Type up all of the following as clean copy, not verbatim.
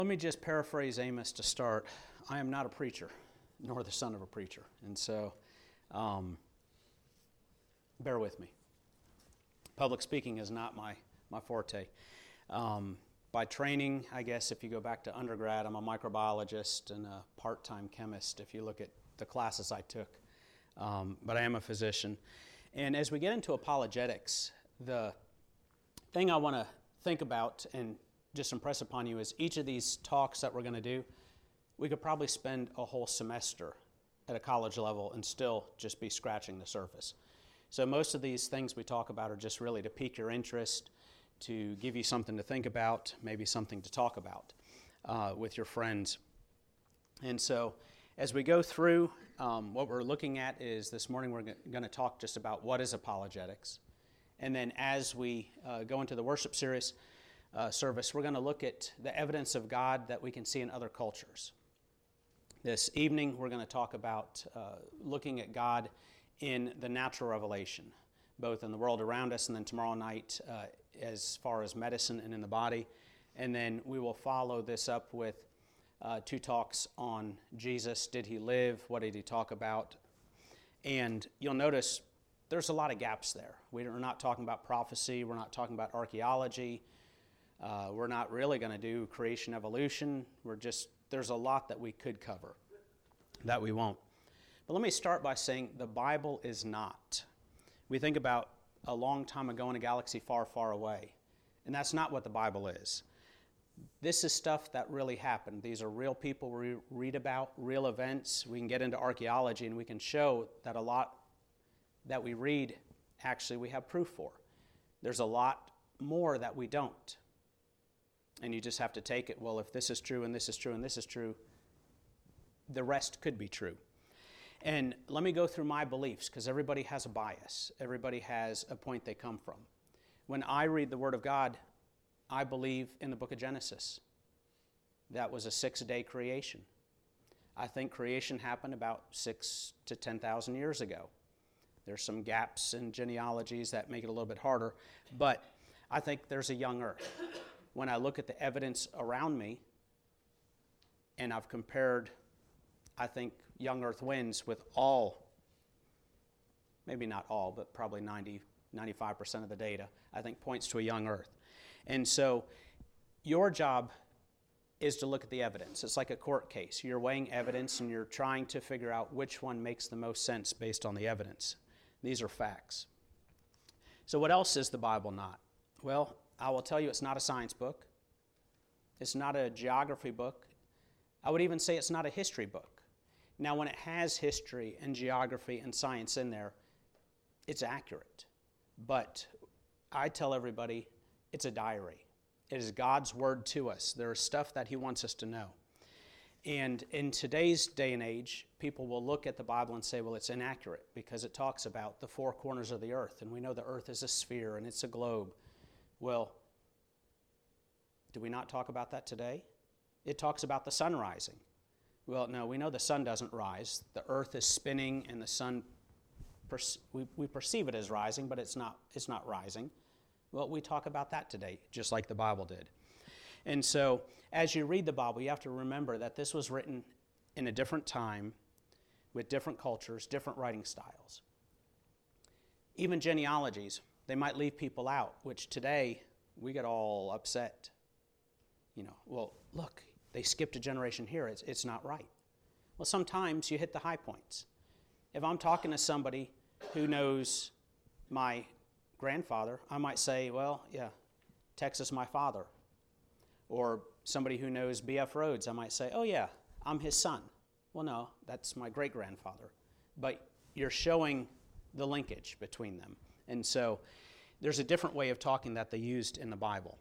Let me just paraphrase Amos to start. I am not a preacher, nor the son of a preacher. And so, bear with me. Public speaking is not my forte. By training, I guess if you go back to undergrad, I'm a microbiologist and a part-time chemist if you look at the classes I took. But I am a physician. And as we get into apologetics, the thing I want to think about and just impress upon you is each of these talks that we're going to do, we could probably spend a whole semester at a college level and still just be scratching the surface. So most of these things we talk about are just really to pique your interest, to give you something to think about, maybe something to talk about with your friends. And so as we go through, what we're looking at is this morning we're going to talk just about what is apologetics. And then as we go into the worship service, we're going to look at the evidence of God that we can see in other cultures. This evening, we're going to talk about looking at God in the natural revelation, both in the world around us and then tomorrow night as far as medicine and in the body. And then we will follow this up with two talks on Jesus. Did he live? What did he talk about? And you'll notice there's a lot of gaps there. We're not talking about prophecy. We're not talking about archaeology. We're not really going to do creation evolution. There's a lot that we could cover that we won't. But let me start by saying the Bible is not. We think about a long time ago in a galaxy far, far away, and that's not what the Bible is. This is stuff that really happened. These are real people we read about, real events. We can get into archaeology and we can show that a lot that we read, actually we have proof for. There's a lot more that we don't. And you just have to take it, well, if this is true and this is true and this is true, the rest could be true. And let me go through my beliefs, because everybody has a bias. Everybody has a point they come from. When I read the Word of God, I believe in the book of Genesis. That was a 6-day creation. I think creation happened about 6 to 10,000 years ago. There's some gaps in genealogies that make it a little bit harder, but I think there's a young earth. When I look at the evidence around me, and I've compared, I think young earth wins with all, maybe not all, but probably 95% of the data, I think points to a young earth. And so your job is to look at the evidence. It's like a court case. You're weighing evidence and you're trying to figure out which one makes the most sense based on the evidence. These are facts. So what else is the Bible not? Well, I will tell you it's not a science book. It's not a geography book. I would even say it's not a history book. Now, when it has history and geography and science in there, it's accurate. But I tell everybody it's a diary. It is God's word to us. There is stuff that he wants us to know. And in today's day and age, people will look at the Bible and say, well, it's inaccurate because it talks about the four corners of the earth. And we know the earth is a sphere and it's a globe. Well, do we not talk about that today? It talks about the sun rising. Well, no, we know the sun doesn't rise. The earth is spinning and the sun, we perceive it as rising, but it's not rising. Well, we talk about that today, just like the Bible did. And so, as you read the Bible, you have to remember that this was written in a different time, with different cultures, different writing styles. Even genealogies, they might leave people out, which today we get all upset. Well, look, they skipped a generation here. It's not right. Well, sometimes you hit the high points. If I'm talking to somebody who knows my grandfather, I might say, well, yeah, Texas, my father. Or somebody who knows B.F. Rhodes, I might say, oh, yeah, I'm his son. Well, no, that's my great-grandfather. But you're showing the linkage between them. And so there's a different way of talking that they used in the Bible.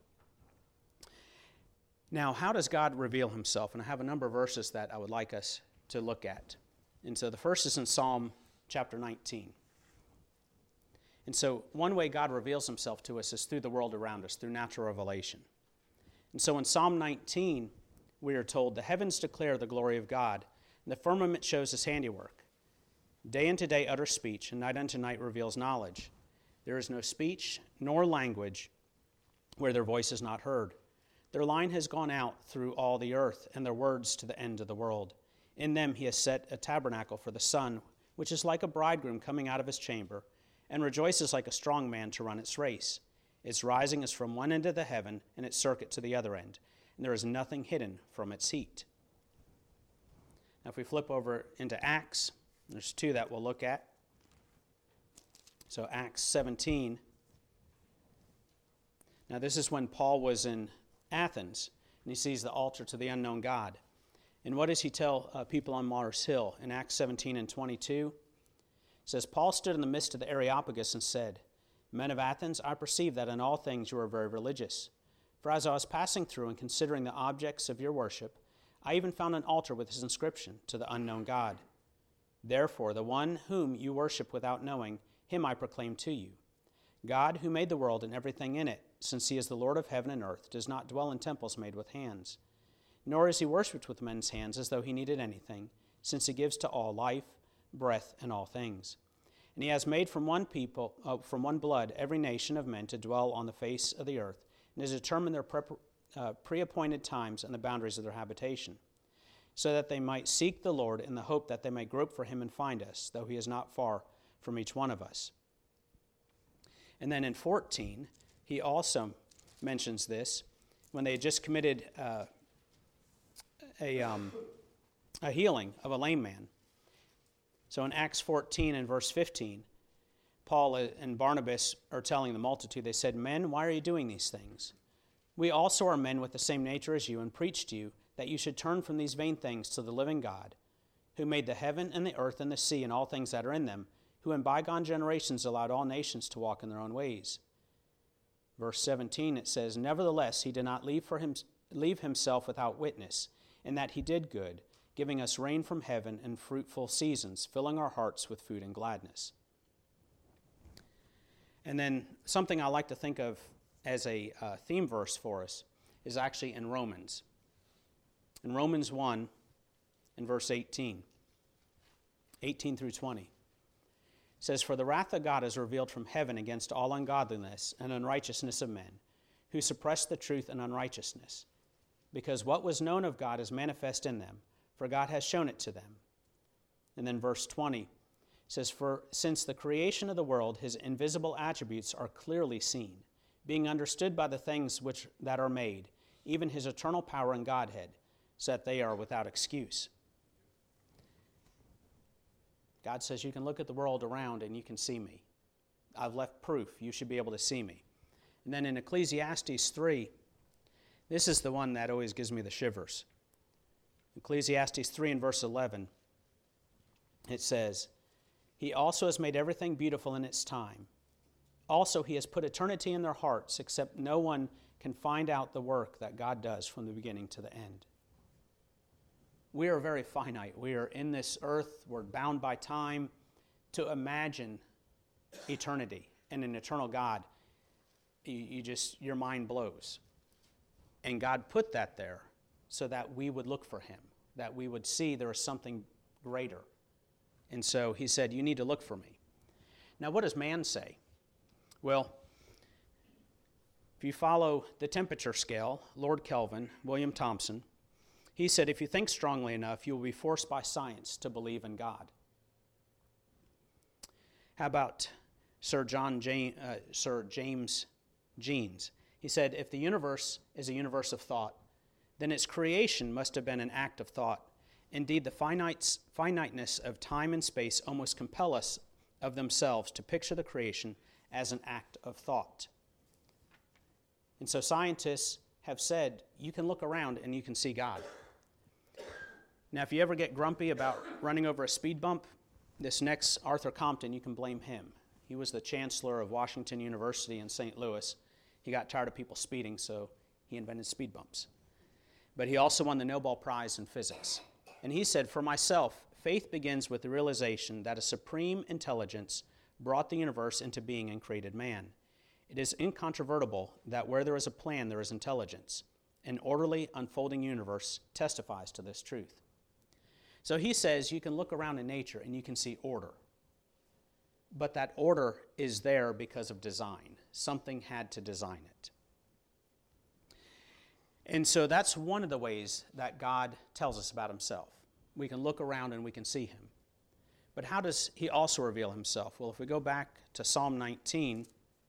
Now, how does God reveal himself? And I have a number of verses that I would like us to look at. And so the first is in Psalm chapter 19. And so one way God reveals himself to us is through the world around us, through natural revelation. And so in Psalm 19, we are told, the heavens declare the glory of God, and the firmament shows his handiwork. Day unto day utters speech, and night unto night reveals knowledge. There is no speech nor language where their voice is not heard. Their line has gone out through all the earth, and their words to the end of the world. In them he has set a tabernacle for the sun, which is like a bridegroom coming out of his chamber, and rejoices like a strong man to run its race. Its rising is from one end of the heaven, and its circuit to the other end, and there is nothing hidden from its heat. Now if we flip over into Acts, there's two that we'll look at. So Acts 17. Now this is when Paul was in Athens, and he sees the altar to the unknown God. And what does he tell people on Mars Hill in Acts 17 and 22? It says, Paul stood in the midst of the Areopagus and said, Men of Athens, I perceive that in all things you are very religious. For as I was passing through and considering the objects of your worship, I even found an altar with this inscription, to the unknown God. Therefore, the one whom you worship without knowing, him I proclaim to you. God, who made the world and everything in it, since he is the Lord of heaven and earth, does not dwell in temples made with hands. Nor is he worshipped with men's hands as though he needed anything, since he gives to all life, breath, and all things. And he has made from one blood every nation of men to dwell on the face of the earth, and has determined their pre-appointed times and the boundaries of their habitation, so that they might seek the Lord in the hope that they may grope for him and find us, though he is not far from each one of us. And then in 14, he also mentions this when they had just committed a healing of a lame man. So in Acts 14 and verse 15, Paul and Barnabas are telling the multitude, they said, Men, why are you doing these things? We also are men with the same nature as you, and preach to you that you should turn from these vain things to the living God, who made the heaven and the earth and the sea and all things that are in them, who in bygone generations allowed all nations to walk in their own ways. Verse 17, it says, Nevertheless, he did not leave himself without witness, in that he did good, giving us rain from heaven and fruitful seasons, filling our hearts with food and gladness. And then something I like to think of as a theme verse for us is actually in Romans. In Romans 1, in verse 18 through 20. It says, For the wrath of God is revealed from heaven against all ungodliness and unrighteousness of men, who suppress the truth in unrighteousness. Because what was known of God is manifest in them, for God has shown it to them. And then verse 20 says, For since the creation of the world, his invisible attributes are clearly seen, being understood by the things that are made, even his eternal power and Godhead, so that they are without excuse. God says you can look at the world around and you can see me. I've left proof. You should be able to see me. And then in Ecclesiastes 3, this is the one that always gives me the shivers. Ecclesiastes 3 and verse 11, it says, He also has made everything beautiful in its time. Also, he has put eternity in their hearts, except no one can find out the work that God does from the beginning to the end. We are very finite. We are in this earth. We're bound by time. To imagine eternity and an eternal God, your mind blows. And God put that there so that we would look for him, that we would see there is something greater. And so he said, you need to look for me. Now, what does man say? Well, if you follow the temperature scale, Lord Kelvin, William Thomson, he said, if you think strongly enough, you will be forced by science to believe in God. How about Sir James Jeans? He said, if the universe is a universe of thought, then its creation must have been an act of thought. Indeed, the finiteness of time and space almost compel us of themselves to picture the creation as an act of thought. And so scientists have said, you can look around and you can see God. Now, if you ever get grumpy about running over a speed bump, this next Arthur Compton, you can blame him. He was the chancellor of Washington University in St. Louis. He got tired of people speeding, so he invented speed bumps. But he also won the Nobel Prize in physics. And he said, for myself, faith begins with the realization that a supreme intelligence brought the universe into being and created man. It is incontrovertible that where there is a plan, there is intelligence. An orderly, unfolding universe testifies to this truth. So he says you can look around in nature and you can see order. But that order is there because of design. Something had to design it. And so that's one of the ways that God tells us about himself. We can look around and we can see him. But how does he also reveal himself? Well, if we go back to Psalm 19,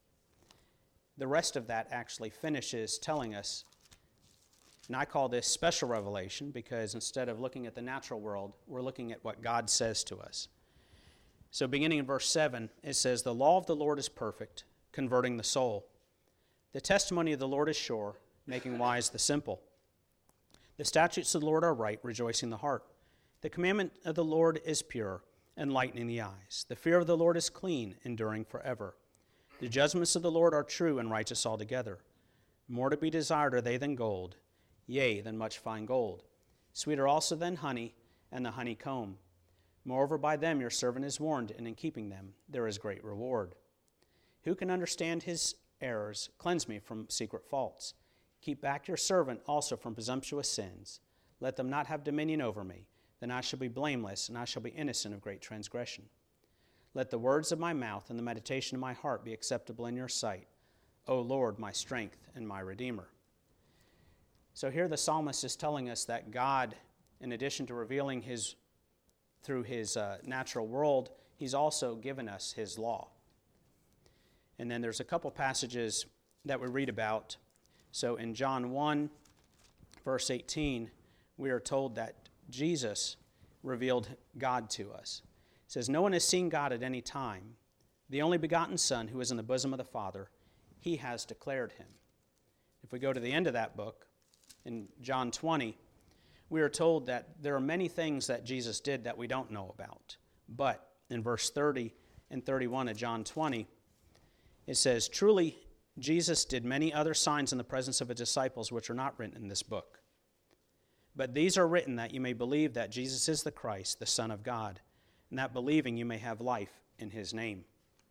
the rest of that actually finishes telling us, and I call this special revelation because instead of looking at the natural world, we're looking at what God says to us. So beginning in verse 7, it says, "The law of the Lord is perfect, converting the soul. The testimony of the Lord is sure, making wise the simple. The statutes of the Lord are right, rejoicing the heart. The commandment of the Lord is pure, enlightening the eyes. The fear of the Lord is clean, enduring forever. The judgments of the Lord are true and righteous altogether. More to be desired are they than gold, yea, than much fine gold. Sweeter also than honey and the honeycomb. Moreover, by them your servant is warned, and in keeping them there is great reward. Who can understand his errors? Cleanse me from secret faults. Keep back your servant also from presumptuous sins. Let them not have dominion over me. Then I shall be blameless, and I shall be innocent of great transgression. Let the words of my mouth and the meditation of my heart be acceptable in your sight, O Lord, my strength and my Redeemer." So here the psalmist is telling us that God, in addition to revealing through his natural world, he's also given us his law. And then there's a couple passages that we read about. So in John 1, verse 18, we are told that Jesus revealed God to us. It says, "No one has seen God at any time. The only begotten Son, who is in the bosom of the Father, he has declared him." If we go to the end of that book, in John 20, we are told that there are many things that Jesus did that we don't know about. But in verse 30 and 31 of John 20, it says, "Truly, Jesus did many other signs in the presence of his disciples which are not written in this book. But these are written that you may believe that Jesus is the Christ, the Son of God, and that believing you may have life in his name."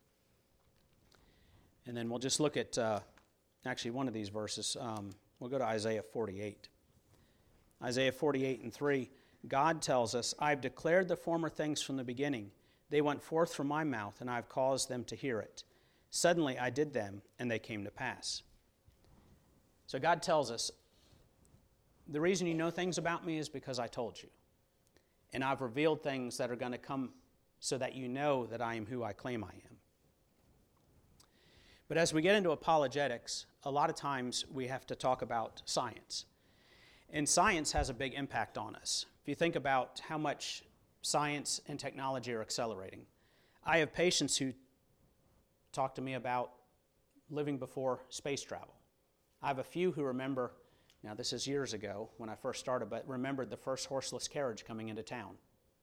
And then we'll just look at actually one of these verses. We'll go to Isaiah 48. Isaiah 48 and 3, God tells us, "I've declared the former things from the beginning. They went forth from my mouth, and I've caused them to hear it. Suddenly I did them, and they came to pass." So God tells us, the reason you know things about me is because I told you. And I've revealed things that are going to come so that you know that I am who I claim I am. But as we get into apologetics, a lot of times we have to talk about science. And science has a big impact on us. If you think about how much science and technology are accelerating. I have patients who talk to me about living before space travel. I have a few who remember, now this is years ago when I first started, but remembered the first horseless carriage coming into town.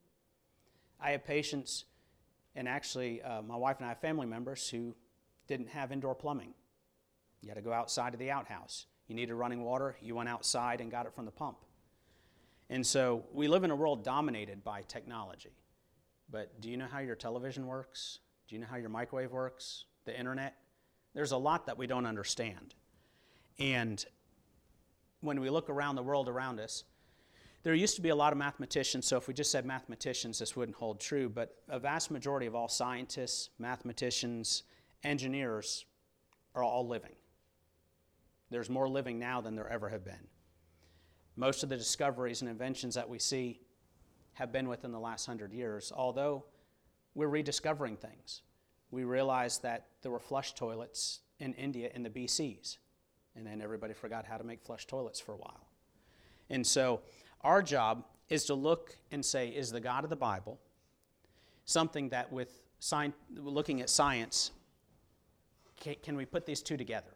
I have patients, and actually my wife and I have family members who didn't have indoor plumbing. You had to go outside of the outhouse. You needed running water, you went outside and got it from the pump. And so we live in a world dominated by technology. But do you know how your television works? Do you know how your microwave works? The internet? There's a lot that we don't understand. And when we look around the world around us, there used to be a lot of mathematicians, so if we just said mathematicians, this wouldn't hold true, but a vast majority of all scientists, mathematicians, engineers are all living. There's more living now than there ever have been. Most of the discoveries and inventions that we see have been within the last 100 years, although we're rediscovering things. We realized that there were flush toilets in India in the BCs, and then everybody forgot how to make flush toilets for a while. And so our job is to look and say, is the God of the Bible something that with looking at science, can we put these two together?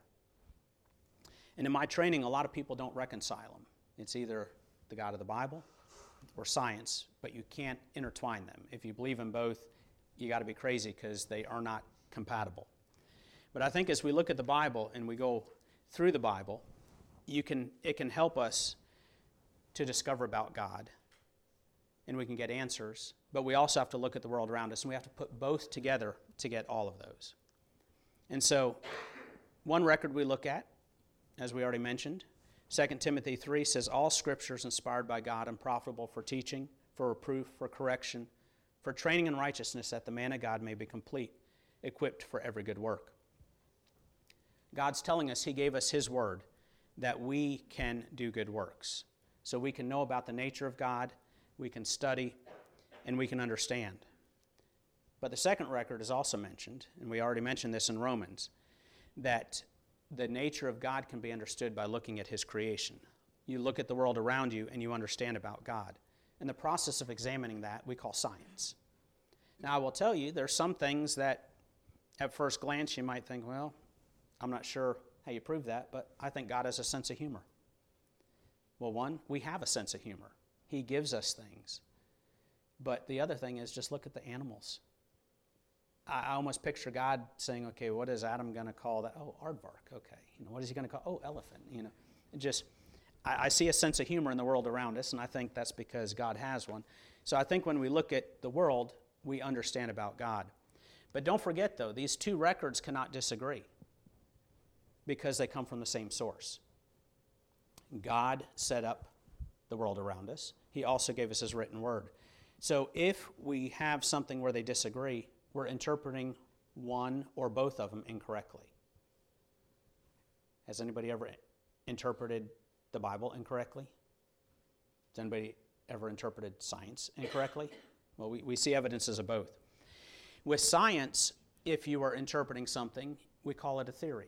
And in my training, a lot of people don't reconcile them. It's either the God of the Bible or science, but you can't intertwine them. If you believe in both, you got to be crazy because they are not compatible. But I think as we look at the Bible and we go through the Bible, it can help us to discover about God, and we can get answers, but we also have to look at the world around us, and we have to put both together to get all of those. And so one record we look at, as we already mentioned, 2 Timothy 3 says, "All Scripture is inspired by God and profitable for teaching, for reproof, for correction, for training in righteousness, that the man of God may be complete, equipped for every good work." God's telling us He gave us His Word, that we can do good works. So we can know about the nature of God, we can study, and we can understand. But the second record is also mentioned, and we already mentioned this in Romans, that the nature of God can be understood by looking at his creation. You look at the world around you and you understand about God. And the process of examining that we call science. Now I will tell you, there's some things that at first glance you might think, well, I'm not sure how you prove that, but I think God has a sense of humor. Well, one, we have a sense of humor. He gives us things. But the other thing is just look at the animals. I almost picture God saying, okay, what is Adam going to call that? Oh, aardvark, okay. What is he going to call? Oh, elephant, I see a sense of humor in the world around us, and I think that's because God has one. So I think when we look at the world, we understand about God. But don't forget, though, these two records cannot disagree because they come from the same source. God set up the world around us. He also gave us his written word. So if we have something where they disagree, we're interpreting one or both of them incorrectly. Has anybody ever interpreted the Bible incorrectly? Has anybody ever interpreted science incorrectly? Well, we see evidences of both. With science, if you are interpreting something, we call it a theory.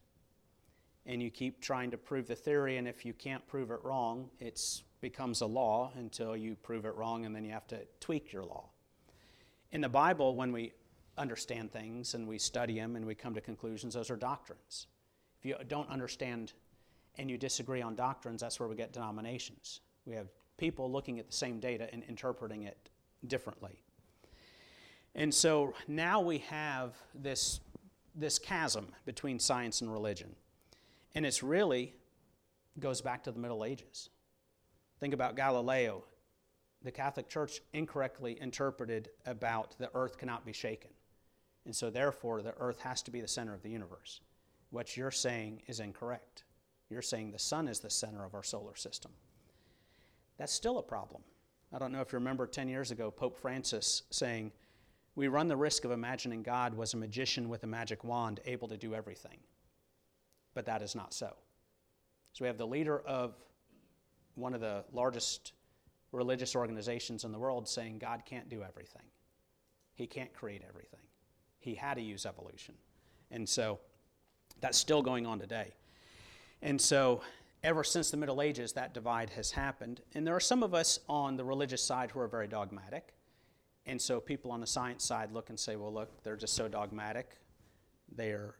And you keep trying to prove the theory, and if you can't prove it wrong, it becomes a law until you prove it wrong, and then you have to tweak your law. In the Bible, when we understand things and we study them and we come to conclusions, those are doctrines. If you don't understand and you disagree on doctrines, that's where we get denominations. We have people looking at the same data and interpreting it differently. And so now we have this chasm between science and religion. And it's really goes back to the Middle Ages. Think about Galileo. The Catholic Church incorrectly interpreted about the earth cannot be shaken. And so therefore the earth has to be the center of the universe. What you're saying is incorrect. You're saying the sun is the center of our solar system. That's still a problem. I don't know if you remember 10 years ago, Pope Francis saying, we run the risk of imagining God was a magician with a magic wand able to do everything. But that is not so. So we have the leader of one of the largest religious organizations in the world saying God can't do everything. He can't create everything. He had to use evolution. And so that's still going on today. And so ever since the Middle Ages, that divide has happened. And there are some of us on the religious side who are very dogmatic. And so people on the science side look and say, well, look, they're just so dogmatic. They're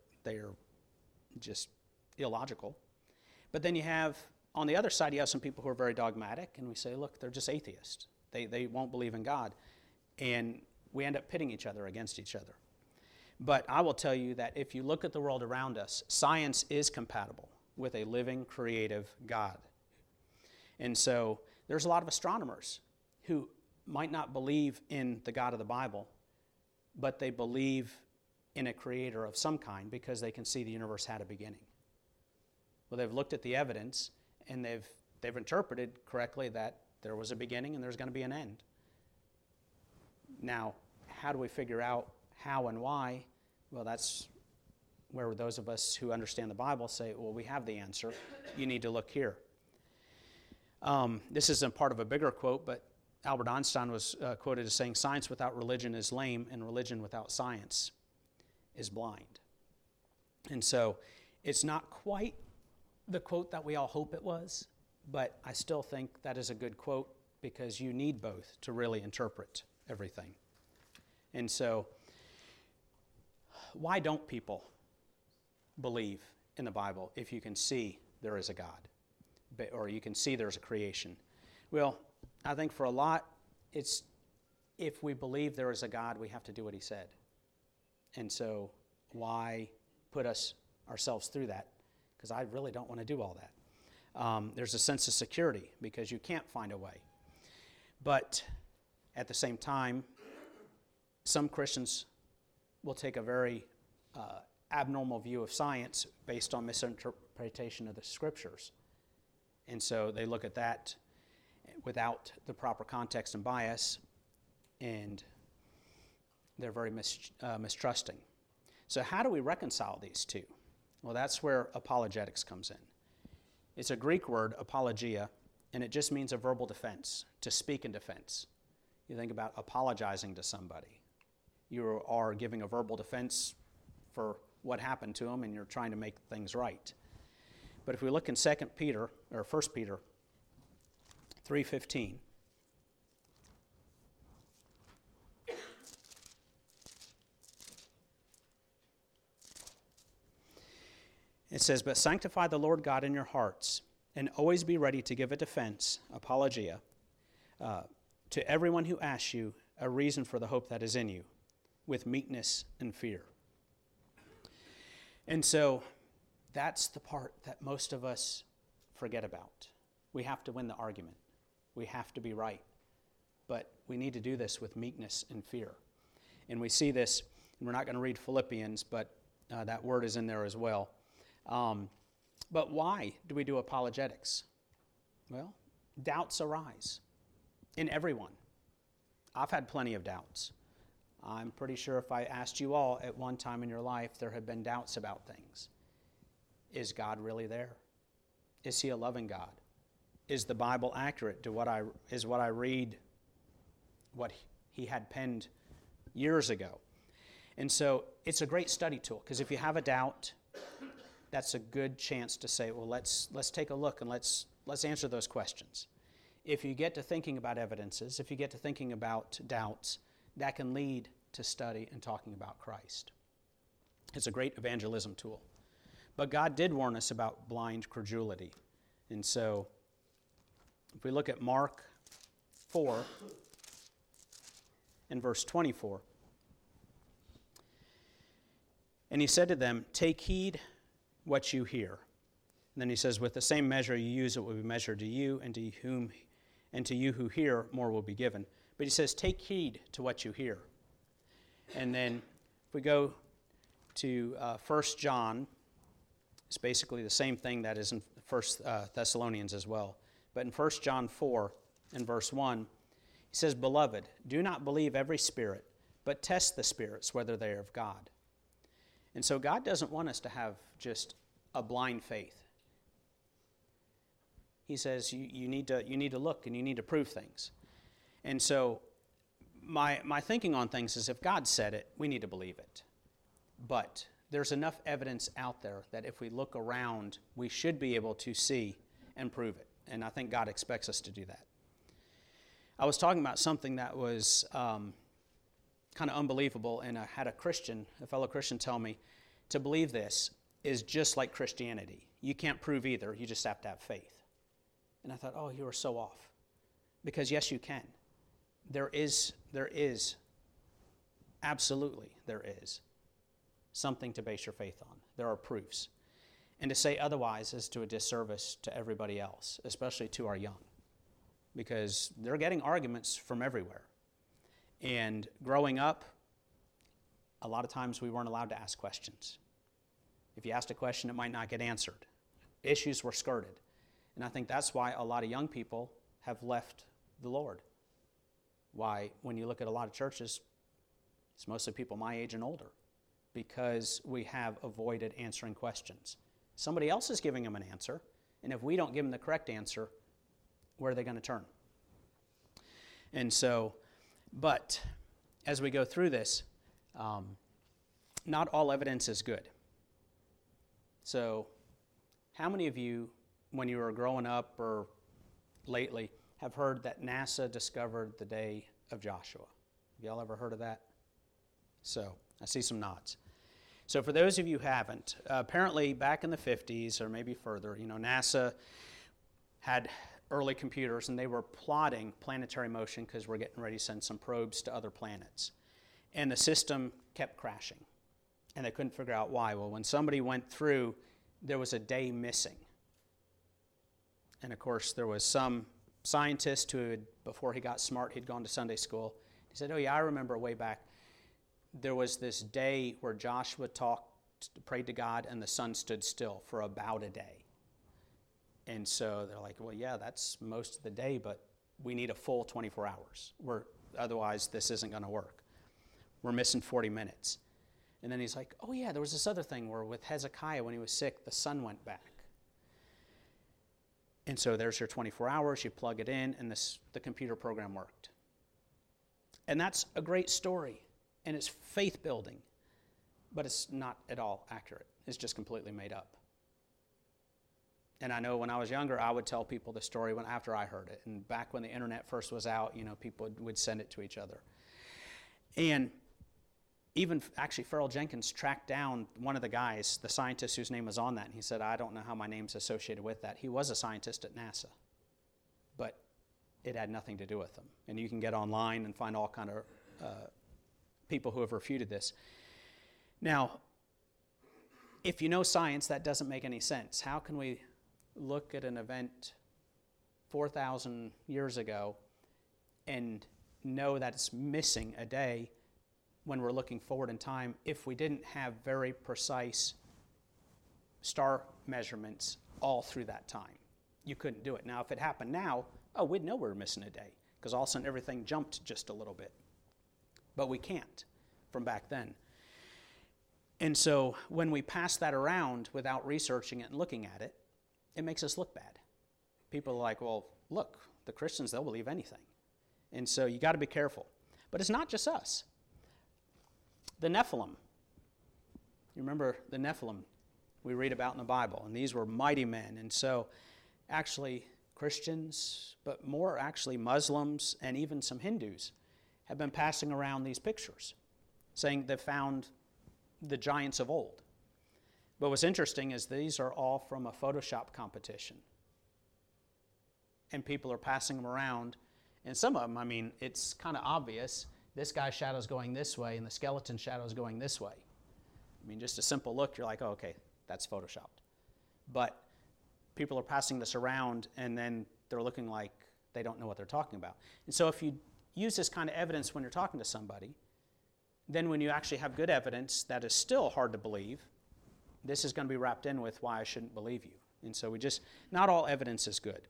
just illogical. But then you have, on the other side, you have some people who are very dogmatic, and we say, look, they're just atheists. They won't believe in God. And we end up pitting each other against each other. But I will tell you that if you look at the world around us, science is compatible with a living, creative God. And so there's a lot of astronomers who might not believe in the God of the Bible, but they believe in a creator of some kind because they can see the universe had a beginning. Well, they've looked at the evidence, and they've interpreted correctly that there was a beginning and there's going to be an end. Now, how do we figure out how and why? Well, that's where those of us who understand the Bible say, well, we have the answer. You need to look here. This isn't part of a bigger quote, but Albert Einstein was quoted as saying, science without religion is lame, and religion without science is blind. And so it's not quite the quote that we all hope it was, but I still think that is a good quote because you need both to really interpret everything. And so why don't people believe in the Bible if you can see there is a God, or you can see there's a creation? Well, I think for a lot, it's if we believe there is a God, we have to do what he said. And so why put ourselves through that? Because I really don't want to do all that. There's a sense of security because you can't find a way. But at the same time, some Christians will take a very abnormal view of science based on misinterpretation of the scriptures. And so they look at that without the proper context and bias, and they're very mistrusting. So how do we reconcile these two? Well, that's where apologetics comes in. It's a Greek word, apologia, and it just means a verbal defense, to speak in defense. You think about apologizing to somebody. You are giving a verbal defense for what happened to them, and you're trying to make things right. But if we look in 2 Peter, or 1 Peter 3:15, it says, "But sanctify the Lord God in your hearts, and always be ready to give a defense, apologia, to everyone who asks you a reason for the hope that is in you, with meekness and fear." And so that's the part that most of us forget about. We have to win the argument. We have to be right. But we need to do this with meekness and fear. And we see this, and we're not going to read Philippians, but that word is in there as well. But why do we do apologetics? Well, doubts arise in everyone. I've had plenty of doubts. I'm pretty sure if I asked you all at one time in your life, there have been doubts about things. Is God really there? Is He a loving God? Is the Bible accurate to what I read, what He had penned years ago? And so it's a great study tool, because if you have a doubt, that's a good chance to say, well, let's take a look and let's answer those questions. If you get to thinking about evidences, if you get to thinking about doubts, that can lead to study and talking about Christ. It's a great evangelism tool. But God did warn us about blind credulity. And so if we look at Mark 4 and verse 24, "And He said to them, 'Take heed what you hear.' And then He says, 'With the same measure you use, it will be measured to you, and to you who hear, more will be given.'" But He says, take heed to what you hear. And then if we go to 1 John, it's basically the same thing that is in 1 Thessalonians as well. But in 1 John 4 and verse 1, He says, "Beloved, do not believe every spirit, but test the spirits whether they are of God." And so God doesn't want us to have just a blind faith. He says you need to look and you need to prove things. And so my thinking on things is, if God said it, we need to believe it. But there's enough evidence out there that if we look around, we should be able to see and prove it. And I think God expects us to do that. I was talking about something that was kind of unbelievable, and I had a fellow Christian, tell me to believe this is just like Christianity. You can't prove either. You just have to have faith. And I thought, oh, you are so off. Because yes, you can. There is, absolutely there is something to base your faith on. There are proofs. And to say otherwise is to a disservice to everybody else, especially to our young, because they're getting arguments from everywhere. And growing up, a lot of times we weren't allowed to ask questions. If you asked a question, it might not get answered. Issues were skirted. And I think that's why a lot of young people have left the Lord. Why, when you look at a lot of churches, it's mostly people my age and older, because we have avoided answering questions. Somebody else is giving them an answer, and if we don't give them the correct answer, where are they going to turn? And so, but as we go through this, not all evidence is good. So, how many of you, when you were growing up or lately, have heard that NASA discovered the day of Joshua? Have y'all ever heard of that? So, I see some nods. So for those of you who haven't, apparently back in the 50s or maybe further, NASA had early computers and they were plotting planetary motion because we're getting ready to send some probes to other planets. And the system kept crashing and they couldn't figure out why. Well, when somebody went through, there was a day missing. And of course, there was some scientist who had, before he got smart, he'd gone to Sunday school. He said, oh yeah, I remember way back. There was this day where Joshua prayed to God, and the sun stood still for about a day. And so they're like, well, yeah, that's most of the day, but we need a full 24 hours. Otherwise, this isn't going to work. We're missing 40 minutes. And then he's like, oh, yeah, there was this other thing where with Hezekiah, when he was sick, the sun went back. And so there's your 24 hours, you plug it in, and the computer program worked. And that's a great story, and it's faith building, but it's not at all accurate. It's just completely made up. And I know when I was younger, I would tell people the story after I heard it. And back when the internet first was out, people would send it to each other. And even actually Farrell Jenkins tracked down one of the guys, the scientist whose name was on that, and he said, I don't know how my name's associated with that. He was a scientist at NASA, but it had nothing to do with him. And you can get online and find all kind of people who have refuted this. Now, if you know science, that doesn't make any sense. How can we look at an event 4,000 years ago and know that it's missing a day when we're looking forward in time if we didn't have very precise star measurements all through that time? You couldn't do it. Now, if it happened now, we'd know we were missing a day because all of a sudden everything jumped just a little bit. But we can't from back then. And so when we pass that around without researching it and looking at it, it makes us look bad. People are like, well, look, the Christians, they'll believe anything. And so you got to be careful. But it's not just us. The Nephilim. You remember the Nephilim we read about in the Bible, and these were mighty men. And so actually Christians, but more actually Muslims and even some Hindus have been passing around these pictures, saying they found the giants of old. But what's interesting is these are all from a Photoshop competition. And people are passing them around. And some of them, it's kind of obvious. This guy's shadow's going this way and the skeleton shadow's going this way. Just a simple look, you're like, oh, okay, that's Photoshopped. But people are passing this around and then they're looking like they don't know what they're talking about. And so if you use this kind of evidence when you're talking to somebody, then when you actually have good evidence that is still hard to believe, this is going to be wrapped in with why I shouldn't believe you. And so not all evidence is good.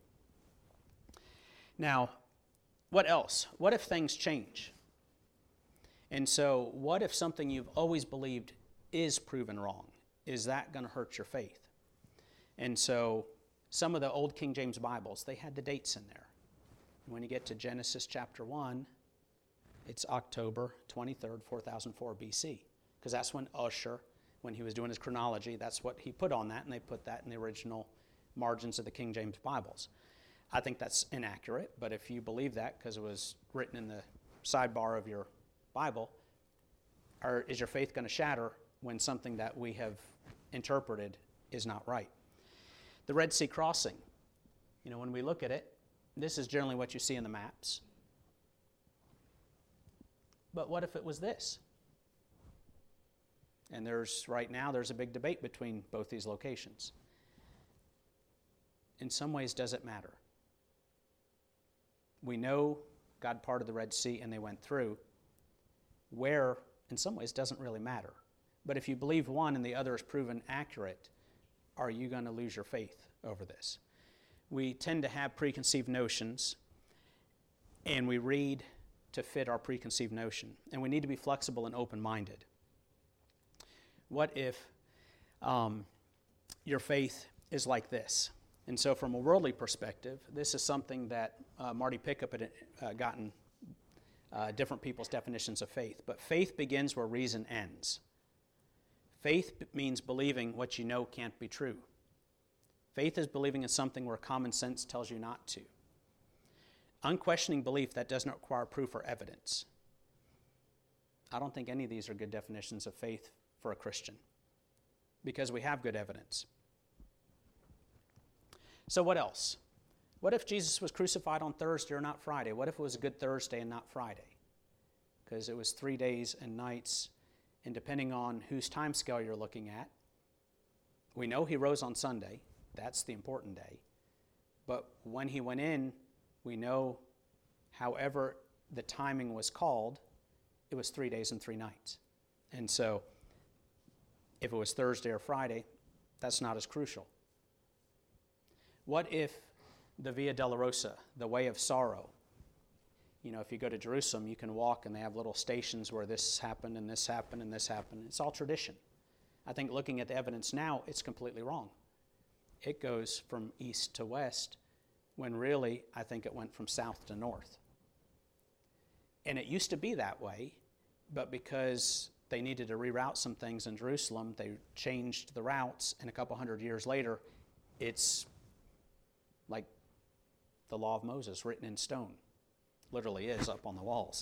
Now, what else? What if things change? And so what if something you've always believed is proven wrong? Is that going to hurt your faith? And so some of the old King James Bibles, they had the dates in there. When you get to Genesis chapter 1, it's October 23rd, 4004 BC, because that's when Ussher, when he was doing his chronology, that's what he put on that, and they put that in the original margins of the King James Bibles. I think that's inaccurate, but if you believe that because it was written in the sidebar of your Bible, or is your faith going to shatter when something that we have interpreted is not right? The Red Sea crossing, when we look at it, this is generally what you see in the maps. But what if it was this? And right now there's a big debate between both these locations. In some ways, does it matter? We know God parted the Red Sea and they went through. Where, in some ways, doesn't really matter. But if you believe one and the other is proven accurate, are you going to lose your faith over this? We tend to have preconceived notions, and we read to fit our preconceived notion. And we need to be flexible and open-minded. What if your faith is like this? And so from a worldly perspective, this is something that Marty Pickup had gotten different people's definitions of faith. But faith begins where reason ends. Faith means believing what you know can't be true. Faith is believing in something where common sense tells you not to. Unquestioning belief that does not require proof or evidence. I don't think any of these are good definitions of faith for a Christian, because we have good evidence. So what else? What if Jesus was crucified on Thursday or not Friday? What if it was a good Thursday and not Friday? Because it was 3 days and nights, and depending on whose time scale you're looking at, we know he rose on Sunday. That's the important day. But when he went in, we know, however the timing was called, it was 3 days and 3 nights. And so if it was Thursday or Friday, that's not as crucial. What if the Via Dolorosa, the Way of Sorrow, if you go to Jerusalem, you can walk and they have little stations where this happened and this happened and this happened. It's all tradition. I think looking at the evidence now, it's completely wrong. It goes from east to west when really I think it went from south to north. And it used to be that way, but because they needed to reroute some things in Jerusalem, they changed the routes, and a couple hundred years later, it's like the law of Moses written in stone. Literally is up on the walls.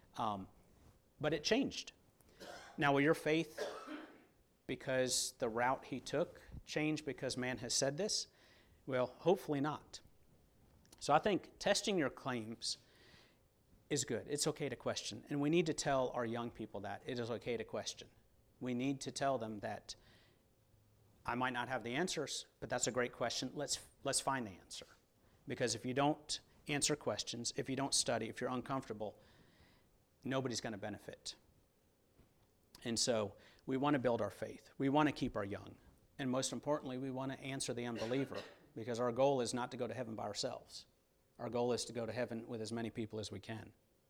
But it changed. Now, will your faith, because the route he took, change because man has said this? Well, hopefully not. So I think testing your claims is good. It's okay to question. And we need to tell our young people that it is okay to question. We need to tell them that I might not have the answers, but that's a great question. Let's find the answer. Because if you don't answer questions, if you don't study, if you're uncomfortable, nobody's going to benefit. And so we want to build our faith. We want to keep our young. And most importantly, we want to answer the unbeliever, because our goal is not to go to heaven by ourselves. Our goal is to go to heaven with as many people as we can.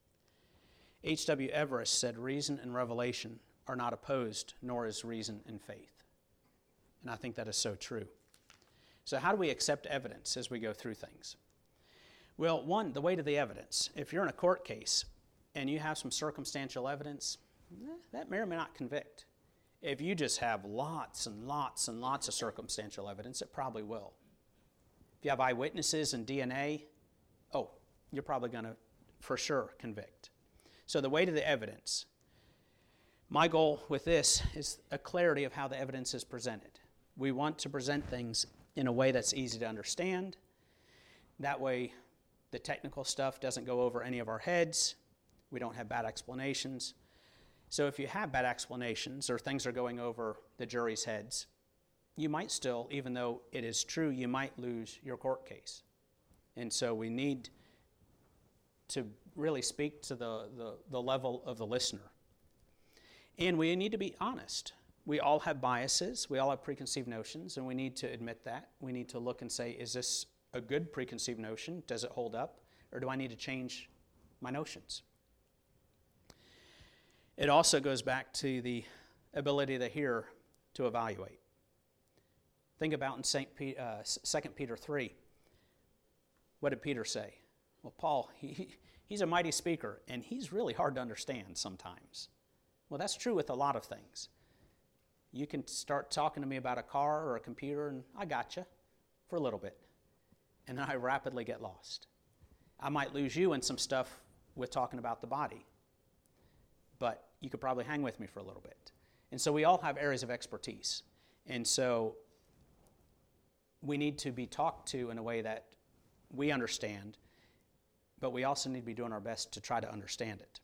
H.W. Everest said, reason and revelation are not opposed, nor is reason and faith. And I think that is so true. So how do we accept evidence as we go through things? Well, one, the weight of the evidence. If you're in a court case and you have some circumstantial evidence, that may or may not convict. If you just have lots and lots and lots of circumstantial evidence, it probably will. If you have eyewitnesses and DNA, you're probably going to, for sure, convict. So the weight of the evidence. My goal with this is a clarity of how the evidence is presented. We want to present things in a way that's easy to understand. That way, the technical stuff doesn't go over any of our heads. We don't have bad explanations. So if you have bad explanations or things are going over the jury's heads, you might still, even though it is true, you might lose your court case. And so we need to really speak to the level of the listener. And we need to be honest. We all have biases. We all have preconceived notions, and we need to admit that. We need to look and say, is this a good preconceived notion? Does it hold up? Or do I need to change my notions? It also goes back to the ability of the hearer to evaluate. Think about in 2 Peter 3. What did Peter say? Well, Paul, he's a mighty speaker, and he's really hard to understand sometimes. Well, that's true with a lot of things. You can start talking to me about a car or a computer, and I got you for a little bit. And then I rapidly get lost. I might lose you in some stuff with talking about the body. But you could probably hang with me for a little bit. And so we all have areas of expertise. And so we need to be talked to in a way that we understand, but we also need to be doing our best to try to understand it.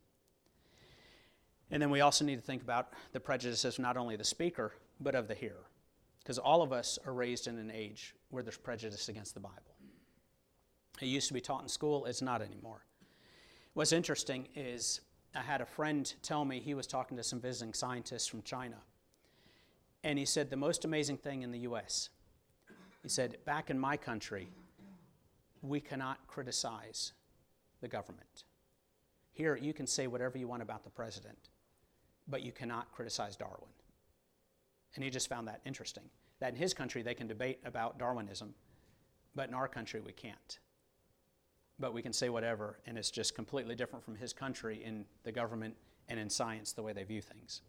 And then we also need to think about the prejudices not only of the speaker, but of the hearer. Because all of us are raised in an age where there's prejudice against the Bible. It used to be taught in school, it's not anymore. What's interesting is I had a friend tell me he was talking to some visiting scientists from China. And he said, the most amazing thing in the U.S., he said, back in my country, we cannot criticize the government. Here, you can say whatever you want about the president, but you cannot criticize Darwin. And he just found that interesting, that in his country they can debate about Darwinism, but in our country we can't. But we can say whatever, and it's just completely different from his country in the government and in science, the way they view things.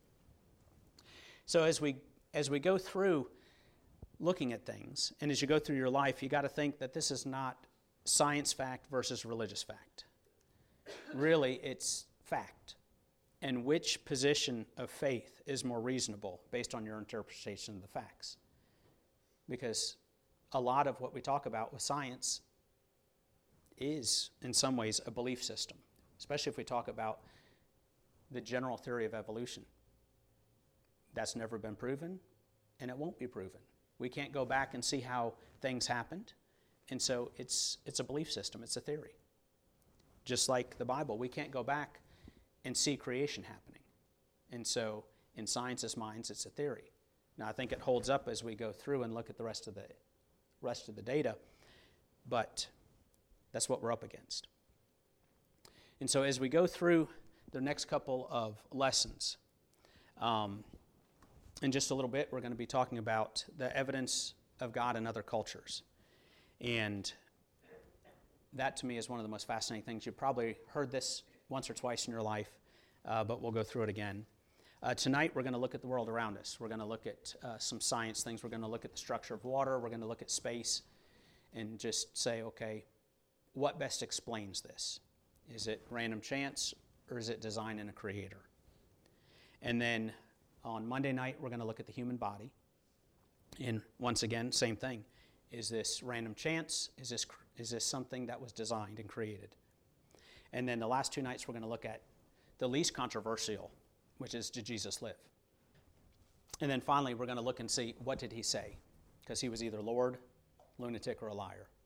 So as we go through looking at things, and as you go through your life, you got to think that this is not science fact versus religious fact. Really, it's fact. And which position of faith is more reasonable based on your interpretation of the facts? Because a lot of what we talk about with science is, in some ways, a belief system, especially if we talk about the general theory of evolution. That's never been proven, and it won't be proven. We can't go back and see how things happened, and so it's a belief system, it's a theory. Just like the Bible, we can't go back and see creation happening. And so in science's minds, it's a theory. Now, I think it holds up as we go through and look at the rest of the data, but that's what we're up against. And so as we go through the next couple of lessons, in just a little bit, we're going to be talking about the evidence of God in other cultures. And that to me is one of the most fascinating things. You've probably heard this once or twice in your life, but we'll go through it again. Tonight, we're going to look at the world around us. We're going to look at some science things. We're going to look at the structure of water. We're going to look at space and just say, okay, what best explains this? Is it random chance, or is it design and a creator? And then on Monday night, we're going to look at the human body. And once again, same thing. Is this random chance? Is this something that was designed and created? And then the last 2 nights, we're going to look at the least controversial, which is, did Jesus live? And then finally, we're going to look and see, what did he say? Because he was either Lord, lunatic, or a liar.